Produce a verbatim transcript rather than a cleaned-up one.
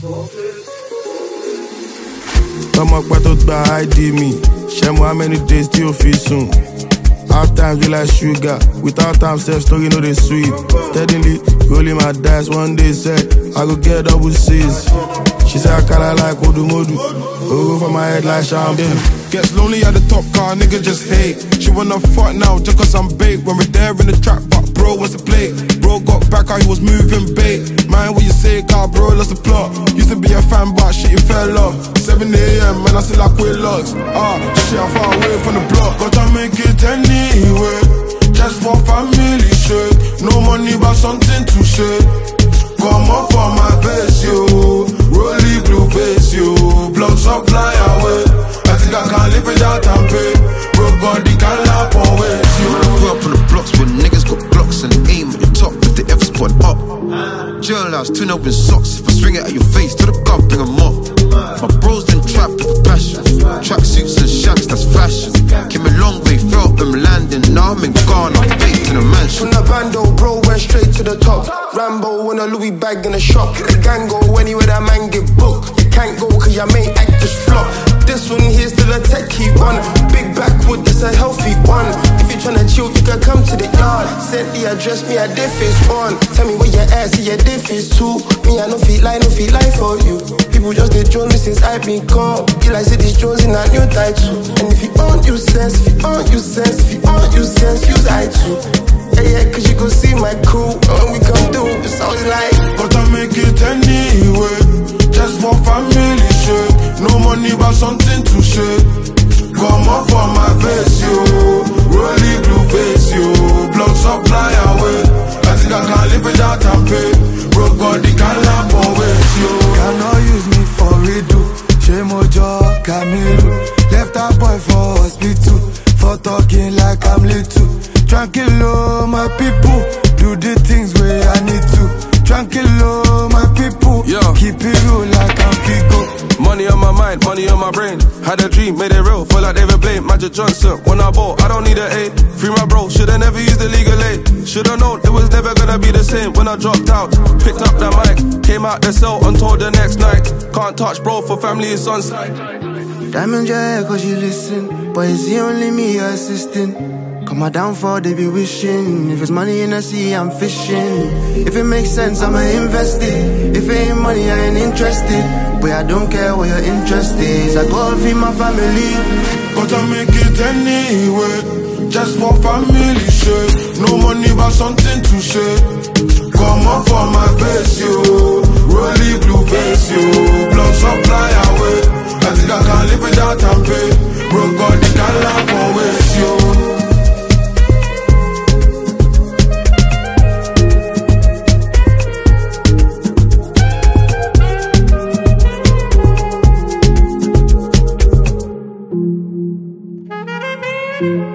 Come up with the I D me. Shame how many days till you feel soon. Half times we like sugar. Without time, self story, know they sweet. Steadily, rolling my dice. One day said, I go get double C's. She said, I kinda like Odumodu. Go for my head like shampoo. Gets lonely at the top car, nigga just hate. She wanna fuck now just cause I'm bait. When we're there in the trap, but bro wants to play. Bro got back how he was moving bait. Mind what you say, car bro, lost the plot. Used to be a fan, but shit, you fell off. seven A M, man, I still like quit logs. Ah, shit, I'm far away from the block. Gotta make it anyway. Just for family shit. No money, but something to say. Come up for my face, yo. Rolly blue face, yo. Blocks up, fly away. I think I can't live without and pay. Broke body can't lap on ways, yo. When I grew up on the blocks where niggas got blocks and aim at the top if they ever spot up. Jailhouse, tune up in socks. If I swing it at your face, to the gov, bring them up. My bros then trapped with passion. Tracksuits and shacks, that's fashion. Came a long way, felt them landing. Now I'm in Ghana, baked in a mansion. From the bando, bro, went straight to the top. Rambo in a Louis bag in a shop. The gang go anywhere that man get booked. You can't go cause your main act just flop. This one here's still a techie one. Big backwood, this a healthy one. If you tryna chill, you can come to the yard. Send the address, me a diff is on. Tell me where your ass, see your diff is too. Me I no feel like, no feel like for you. People just they join me since I been gone. You like City Jones in a new title. And if you own you sense, if you own you sense, if you own you sense, use I too. Yeah, yeah, cause you go see my crew. When we come through, it's always like gotta make it anyway. Just for family shit. No money but something to say. Come up for my face, yo. Rolly blue face, yo. Blocks up, fly away. I think I can't live without and pay. Broke body can't lap on ways, yo. Cannot use me for redo. Shame Ojo, Camilo. Left a boy for hospital. For talking like I'm little. Tranquilo, my people. Do the things where I need to. Tranquilo, my people. Yo. Keep it real like I'm Figo. Money on my mind, money on my brain. Had a dream, made it real, feel like David Blaine. Magic Johnson, when I bought, I don't need an aid. Free my bro, should've never used the legal aid. Should've known it was never gonna be the same. When I dropped out, picked up the mic. Came out the cell until the next night. Can't touch bro, for family is on site. Diamond your hair cause you listen. But it's the only me you're assisting. Come my downfall, they be wishing. If it's money in the sea, I'm fishing. If it makes sense, I'ma invest it. If it ain't money, I ain't interested. But I don't care what your interest is. I go feed my family. Gotta make it anyway. Just for family shit. No money but something to say. Come up for my face, yo. Rolly blue face, yo. Blocks up, fly away. I think I can't live without and pay. Broke God, they can't lap on ways, yo. Thank you.